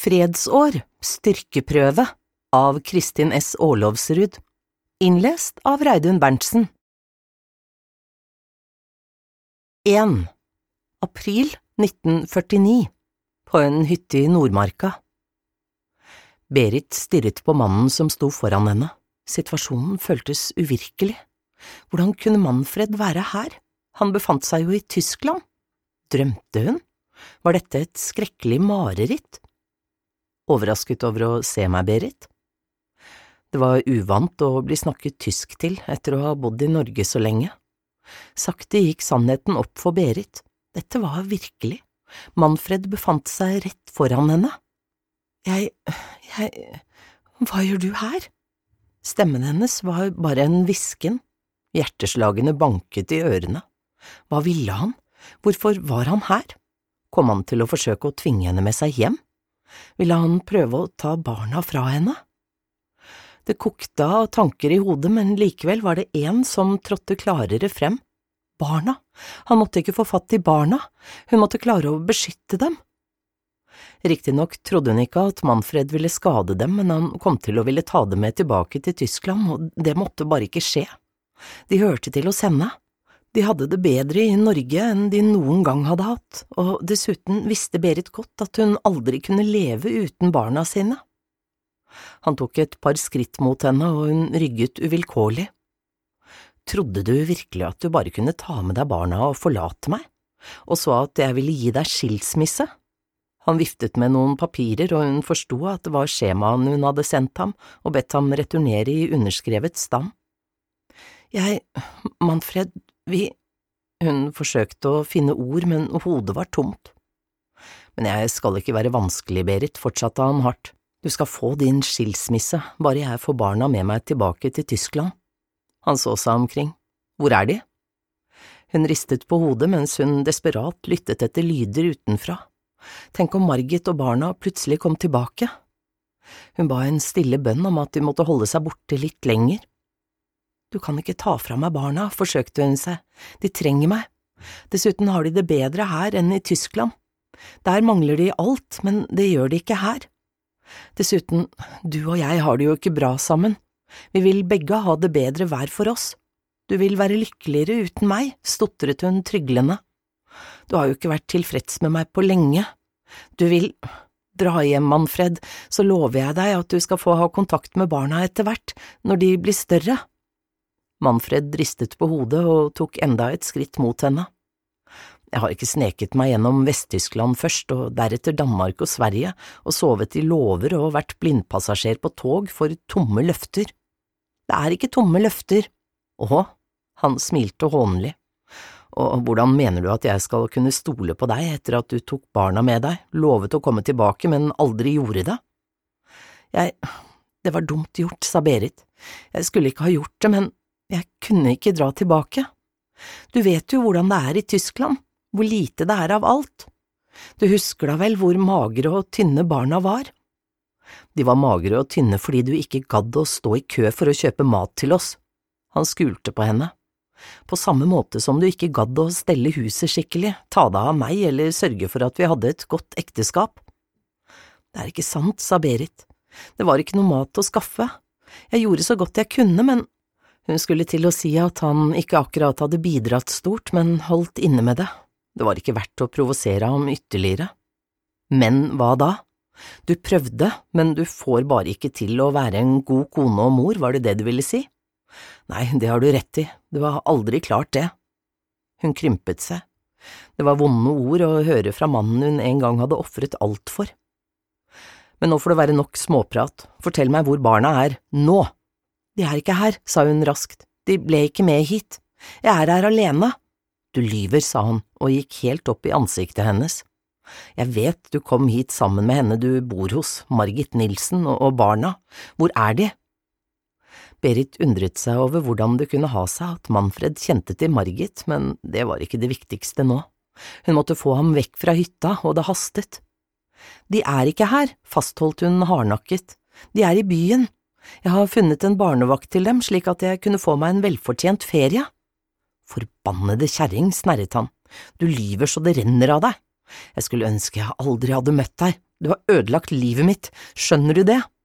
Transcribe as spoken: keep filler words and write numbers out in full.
Fredsår, styrkeprøve av Kristin S. Aarlovsrud. Innlest av Reidun Berntsen. en. April nitten førtini. På en hytte i Nordmarka. Berit stirret på mannen som sto foran henne. Situasjonen føltes uvirkelig. Hvordan kunne Manfred være her? Han befant seg jo i Tyskland. Drømte hun? Var dette et skrekkelig mareritt? Overrasket over å se meg, Berit? Det var uvant å bli snakket tysk til etter å ha bodd i Norge så lenge. Sakte gikk sannheten opp for Berit. Dette var virkelig. Manfred befant seg rett foran henne. Jeg… jeg… hva gjør du her? Stemmen hennes var bare en hvisken. Hjerteslagene banket i ørene. Hva ville han? Hvorfor var han her? Kom han til å forsøke å tvinge henne med seg hjem? Ville han prøve å ta barna fra henne? Det kokte av tanker i hodet, men likevel var det en som trådte klarere frem. Barna. Han måtte ikke få fatt i barna. Hun måtte klare å beskytte dem. Riktignok trodde hun ikke at Manfred ville skade dem, men han kom til å ville ta dem med tilbake til Tyskland, og det måtte bare ikke skje. De hørte til hos henne. De hadde det bedre i Norge enn de noen gang hadde hatt, og dessuten visste Berit godt at hun aldri kunne leve uten barna sine. Han tok et par skritt mot henne, og hun rygget uvilkårlig. Trodde du virkelig at du bare kunne ta med deg barna og forlate meg, og så at jeg ville gi deg skilsmisse? Han viftet med noen papirer, og hun forsto at det var skjemaen hun hadde sendt ham, og bedt ham returnere i underskrevet stand. Jeg… Manfred… vi… Hun forsøkte å finne ord, men hodet var tomt. Men jeg skal ikke være vanskelig, Berit, fortsatte han hardt. Du skal få din skilsmisse, bare jeg får barna med meg tilbake til Tyskland. Han så seg omkring. Hvor er de? Hun ristet på hodet mens hun desperat lyttet etter lyder utenfra. Tenk om Margit og barna plutselig kom tilbake. Hun ba en stille bønn om at de måtte holde seg borte litt lenger. Du kan ikke ta fra meg barna, forsøkte hun seg. De trenger meg. Dessuten har de det bedre her enn i Tyskland. Der mangler de alt, men det gjør de ikke her. Dessuten, du og jeg har det jo ikke bra sammen. Vi vil begge ha det bedre hver for oss. Du vil være lykkeligere uten meg, stotret hun tryglende. Du har jo ikke vært tilfreds med meg på lenge. Du vil… Dra hjem, Manfred, så lover jeg deg at du skal få ha kontakt med barna etter hvert, når de blir større. Manfred ristet på hodet og tok enda et skritt mot henne. Jeg har ikke sneket meg gjennom Vest-Tyskland først, og deretter Danmark og Sverige, og sovet i låver og vært blindpassasjer på tog for tomme løfter. Det er ikke tomme løfter. Åh, han smilte hånlig. Og hvordan mener du at jeg skal kunne stole på deg etter at du tok barna med deg, lovet å komme tilbake, men aldri gjorde det? Jeg… det var dumt gjort, sa Berit. Jeg skulle ikke ha gjort det, men jeg kunne ikke dra tilbake. Du vet jo hvordan det er i Tyskland, hvor lite det er av alt. Du husker da vel hvor magre og tynne barna var? De var magre og tynne fordi du ikke gadd å stå i kø for å kjøpe mat til oss. Han skulte på henne. På samme måte som du ikke gadd å stelle huset skikkelig, ta deg av meg eller sørge for at vi hadde et godt ekteskap. Det er ikke sant, sa Berit. Det var ikke noe mat å skaffe. Jeg gjorde så godt jeg kunne, men… Hun skulle til å si at han ikke akkurat hadde bidratt stort, men holdt inne med det. Det var ikke verdt å provosere ham ytterligere. Men hva da? Du prøvde, men du får bare ikke til å være en god kone og mor, var det det du ville si? Nei, det har du rett i, du har aldri klart det. Hun krympet seg. Det var vonde ord å høre fra mannen hun en gang hadde offret alt for. Men nå får det være nok småprat. Fortell meg hvor barna er, nå! De er ikke her, sa hun raskt. De ble ikke med hit. Jeg er her alene. Du lyver, sa han, og gikk helt opp i ansiktet hennes. Jeg vet du kom hit sammen med henne du bor hos, Margit Nilsen og, og barna. Hvor er de? Berit undret seg over hvordan det kunne ha seg at Manfred kjente til Margit, men det var ikke det viktigste nå. Hun måtte få ham vekk fra hytta, og det hastet. De er ikke her, fastholdt hun hardnakket. De er i byen. Jeg har funnet en barnevakt til dem, slik at jeg kunne få meg en velfortjent ferie. Forbannede kjerring, snerret han. Du lyver så det renner av deg. Jeg skulle ønske jeg aldri hadde møtt deg. Du har ødelagt livet mitt, skjønner du det?